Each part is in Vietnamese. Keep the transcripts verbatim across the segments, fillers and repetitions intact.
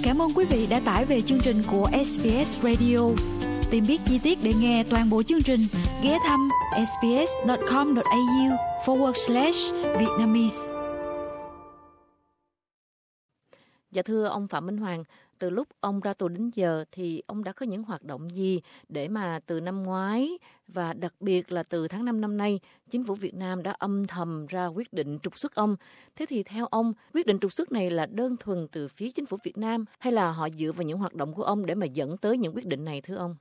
Cảm ơn quý vị đã tải về chương trình của ét bê ét Radio. Tìm biết chi tiết để nghe toàn bộ chương trình, ghé thăm sbs.com.au forward slash Vietnamese. Dạ thưa ông Phạm Minh Hoàng, từ lúc ông ra tù đến giờ thì ông đã có những hoạt động gì để mà từ năm ngoái và đặc biệt là từ tháng năm năm nay, chính phủ Việt Nam đã âm thầm ra quyết định trục xuất ông. Thế thì theo ông, quyết định trục xuất này là đơn thuần từ phía chính phủ Việt Nam hay là họ dựa vào những hoạt động của ông để mà dẫn tới những quyết định này thưa ông?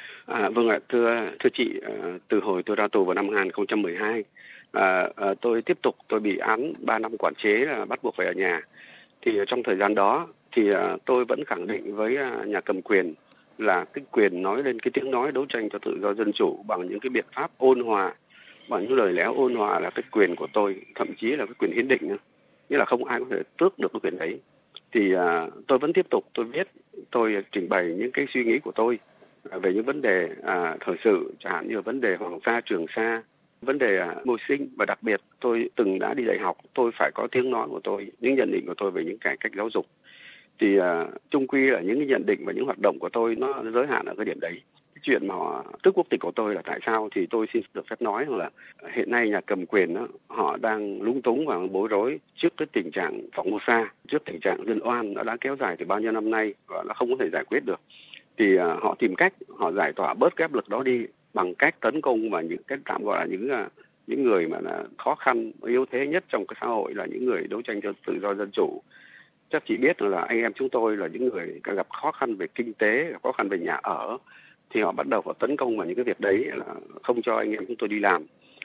À, vâng ạ, thưa thưa chị, từ hồi tôi ra tù vào năm hai nghìn không trăm mười hai, à, à, tôi tiếp tục tôi bị án ba năm quản chế là bắt buộc phải ở nhà. Thì trong thời gian đó thì à, tôi vẫn khẳng định với à, nhà cầm quyền là cái quyền nói lên cái tiếng nói đấu tranh cho tự do dân chủ bằng những cái biện pháp ôn hòa, bằng những lời lẽ ôn hòa là cái quyền của tôi, thậm chí là cái quyền hiến định nữa. Nghĩa là không ai có thể tước được cái quyền đấy. Thì à, tôi vẫn tiếp tục tôi viết, tôi trình bày những cái suy nghĩ của tôi về những vấn đề à, thời sự, chẳng hạn như vấn đề Hoàng Sa, Trường Sa, vấn đề à, mưu sinh, và đặc biệt tôi từng đã đi dạy học, tôi phải có tiếng nói của tôi, những nhận định của tôi về những cải cách giáo dục. Thì à, chung quy là những cái nhận định và những hoạt động của tôi nó giới hạn ở cái điểm đấy. Cái chuyện mà họ tước quốc tịch của tôi là tại sao thì tôi xin được phép nói là hiện nay nhà cầm quyền đó, họ đang lúng túng và bối rối trước cái tình trạng phỏng mô sa, trước tình trạng dân oan nó đã kéo dài từ bao nhiêu năm nay và nó không có thể giải quyết được. Thì uh, họ tìm cách họ giải tỏa bớt cái áp lực đó đi bằng cách tấn công vào những cái tạm gọi là những uh, những người mà là khó khăn yếu thế nhất trong cái xã hội, là những người đấu tranh cho tự do dân chủ. Chắc chị biết là anh em chúng tôi là những người gặp khó khăn về kinh tế, khó khăn về nhà ở, thì họ bắt đầu họ tấn công vào những cái việc đấy là không cho anh em chúng tôi đi làm.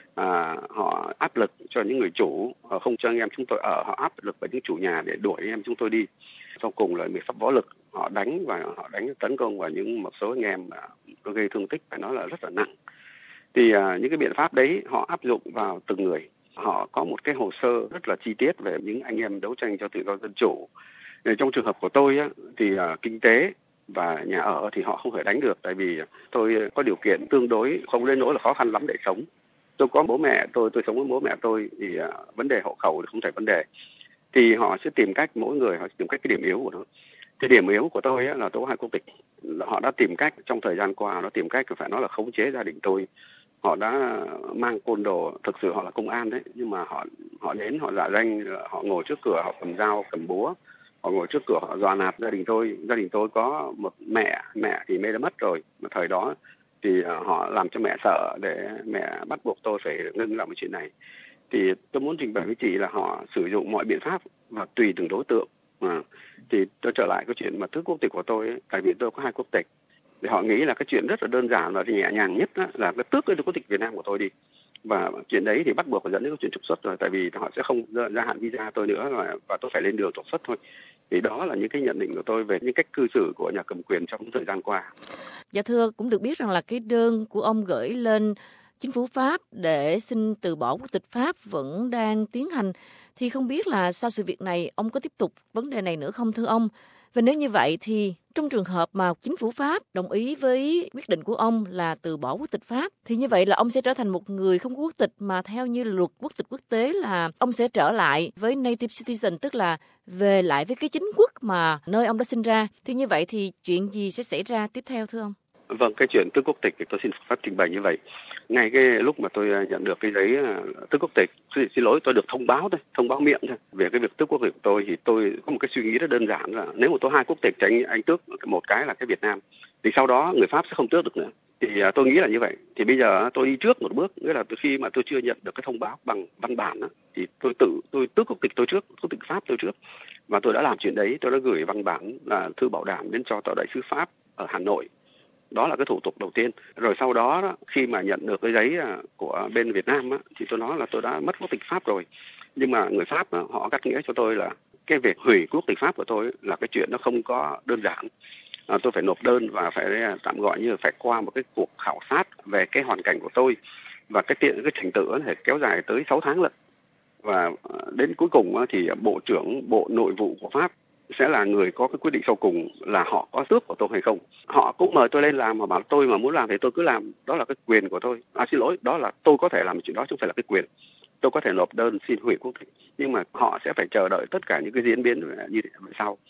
À, họ áp lực cho những người chủ, họ không cho anh em chúng tôi ở, họ áp lực vào những chủ nhà để đuổi anh em chúng tôi đi. Sau cùng là biện pháp võ lực, họ đánh và họ đánh tấn công vào những một số anh em mà gây thương tích phải nói là rất là nặng. Thì à, những cái biện pháp đấy họ áp dụng vào từng người. Họ có một cái hồ sơ rất là chi tiết về những anh em đấu tranh cho tự do dân chủ. Để trong trường hợp của tôi á, thì à, kinh tế và nhà ở thì họ không thể đánh được, tại vì tôi có điều kiện tương đối không đến nỗi là khó khăn lắm để sống. Tôi có bố mẹ tôi, tôi sống với bố mẹ tôi thì à, vấn đề hộ khẩu thì không thể vấn đề. Thì họ sẽ tìm cách, mỗi người họ sẽ tìm cách cái điểm yếu của nó. Cái điểm yếu của tôi á, là tôi có hai quốc tịch. Họ đã tìm cách trong thời gian qua, nó tìm cách phải nói là khống chế gia đình tôi. Họ đã mang côn đồ, thực sự họ là công an đấy, nhưng mà họ họ đến, họ giả danh, họ ngồi trước cửa, họ cầm dao, cầm búa, họ ngồi trước cửa, họ dọa nạt gia đình tôi. Gia đình tôi có một mẹ, mẹ thì mẹ đã mất rồi, mà thời đó thì họ làm cho mẹ sợ để mẹ bắt buộc tôi phải ngưng làm cái chuyện này. Thì tôi muốn trình bày với chị là họ sử dụng mọi biện pháp và tùy từng đối tượng. À, thì tôi trở lại cái chuyện mà tước quốc tịch của tôi ấy, tại vì tôi có hai quốc tịch. Thì họ nghĩ là cái chuyện rất là đơn giản và nhẹ nhàng nhất đó, là cái tước cái quốc tịch Việt Nam của tôi đi. Và chuyện đấy thì bắt buộc phải dẫn đến cái chuyện trục xuất rồi, tại vì họ sẽ không gia hạn visa tôi nữa và, và tôi phải lên đường trục xuất thôi. Thì đó là những cái nhận định của tôi về những cách cư xử của nhà cầm quyền trong thời gian qua. Dạ thưa, cũng được biết rằng là cái đơn của ông gửi lên chính phủ Pháp để xin từ bỏ quốc tịch Pháp vẫn đang tiến hành. Thì không biết là sau sự việc này, ông có tiếp tục vấn đề này nữa không thưa ông? Và nếu như vậy thì trong trường hợp mà chính phủ Pháp đồng ý với quyết định của ông là từ bỏ quốc tịch Pháp, thì như vậy là ông sẽ trở thành một người không có quốc tịch, mà theo như luật quốc tịch quốc tế là ông sẽ trở lại với native citizen, tức là về lại với cái chính quốc mà nơi ông đã sinh ra. Thì như vậy thì chuyện gì sẽ xảy ra tiếp theo thưa ông? Vâng, cái chuyện tước quốc tịch thì tôi xin phép trình bày như vậy. Ngay cái lúc mà tôi nhận được cái giấy tước quốc tịch, xin, xin lỗi tôi được thông báo thôi, thông báo miệng thôi về cái việc tước quốc tịch của tôi, thì tôi có một cái suy nghĩ rất đơn giản là nếu mà tôi hai quốc tịch thì anh, anh tước một cái là cái Việt Nam, thì sau đó người Pháp sẽ không tước được nữa. Thì tôi nghĩ là như vậy. Thì bây giờ tôi đi trước một bước, nghĩa là từ khi mà tôi chưa nhận được cái thông báo bằng văn bản đó, thì tôi tự tôi tước quốc tịch tôi trước, quốc tịch Pháp tôi trước. Và tôi đã làm chuyện đấy, tôi đã gửi văn bản là thư bảo đảm đến cho tòa đại sứ Pháp ở Hà Nội. Đó là cái thủ tục đầu tiên. Rồi sau đó, đó khi mà nhận được cái giấy của bên Việt Nam á, thì tôi nói là tôi đã mất quốc tịch Pháp rồi. Nhưng mà người Pháp á, họ cắt nghĩa cho tôi là cái việc hủy quốc tịch Pháp của tôi là cái chuyện nó không có đơn giản. À, tôi phải nộp đơn và phải tạm gọi như là phải qua một cái cuộc khảo sát về cái hoàn cảnh của tôi. Và cái tiện cái trình tự nó kéo dài tới sáu tháng lận. Và đến cuối cùng á, thì Bộ trưởng Bộ Nội vụ của Pháp sẽ là người có cái quyết định sau cùng là họ có tước của tôi hay không. Họ cũng mời tôi lên làm, mà bảo tôi mà muốn làm thì tôi cứ làm, đó là cái quyền của tôi. À xin lỗi, đó là tôi có thể làm chuyện đó, chứ không phải là cái quyền. Tôi có thể nộp đơn xin hủy quốc tịch, nhưng mà họ sẽ phải chờ đợi tất cả những cái diễn biến như thế sau.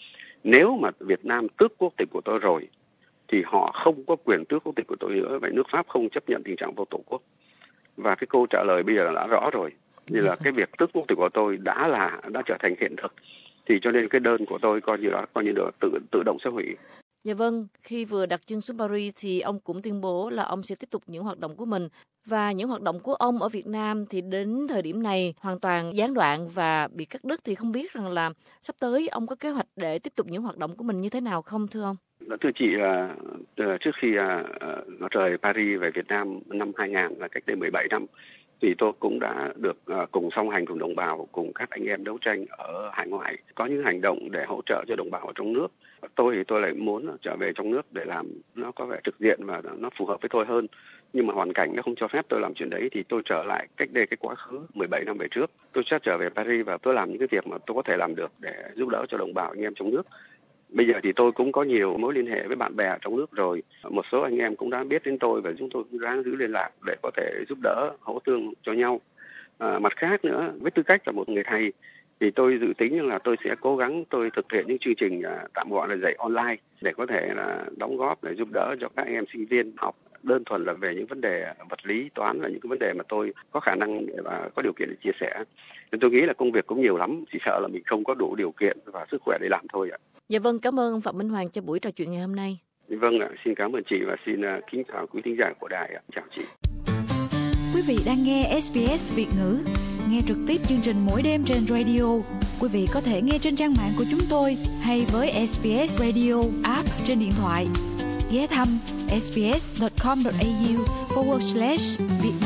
Nếu mà Việt Nam tước quốc tịch của tôi rồi thì họ không có quyền tước quốc tịch của tôi nữa. Vậy nước Pháp không chấp nhận tình trạng vô tổ quốc. Và cái câu trả lời bây giờ đã rõ rồi. Như là cái việc tước quốc tịch của tôi đã là đã trở thành hiện thực. Thì cho nên cái đơn của tôi coi như là coi như được tự tự động sẽ hủy. Dạ vâng, khi vừa đặt chân xuống Paris thì ông cũng tuyên bố là ông sẽ tiếp tục những hoạt động của mình. Và những hoạt động của ông ở Việt Nam thì đến thời điểm này hoàn toàn gián đoạn và bị cắt đứt. Thì không biết rằng là sắp tới ông có kế hoạch để tiếp tục những hoạt động của mình như thế nào không thưa ông? Thưa chị, trước khi nó rời Paris về Việt Nam năm hai nghìn là cách đây mười bảy năm, thì tôi cũng đã được cùng song hành cùng đồng bào, cùng các anh em đấu tranh ở hải ngoại, có những hành động để hỗ trợ cho đồng bào ở trong nước. Tôi thì tôi lại muốn trở về trong nước để làm nó có vẻ trực diện và nó phù hợp với tôi hơn. Nhưng mà hoàn cảnh nó không cho phép tôi làm chuyện đấy thì tôi trở lại cách đây cái quá khứ mười bảy năm về trước. Tôi sẽ trở về Paris và tôi làm những cái việc mà tôi có thể làm được để giúp đỡ cho đồng bào anh em trong nước. Bây giờ thì tôi cũng có nhiều mối liên hệ với bạn bè trong nước rồi. Một số anh em cũng đã biết đến tôi và chúng tôi cũng ráng giữ liên lạc để có thể giúp đỡ, hỗ tương cho nhau. À, mặt khác nữa, với tư cách là một người thầy, thì tôi dự tính là tôi sẽ cố gắng tôi thực hiện những chương trình à, tạm gọi là dạy online để có thể là đóng góp để giúp đỡ cho các em sinh viên học đơn thuần là về những vấn đề vật lý, toán là những cái vấn đề mà tôi có khả năng và có điều kiện để chia sẻ. Nên tôi nghĩ là công việc cũng nhiều lắm, chỉ sợ là mình không có đủ điều kiện và sức khỏe để làm thôi ạ. Dạ vâng, cảm ơn Phạm Minh Hoàng cho buổi trò chuyện ngày hôm nay. Vâng ạ, xin cảm ơn chị và xin kính chào quý thính giả của đài ạ. Chào chị. Quý vị đang nghe ét bê ét Việt ngữ, nghe trực tiếp chương trình mỗi đêm trên radio. Quý vị có thể nghe trên trang mạng của chúng tôi hay với ét bê ét Radio app trên điện thoại. Ghé thăm sbs.com.au forward slash Việt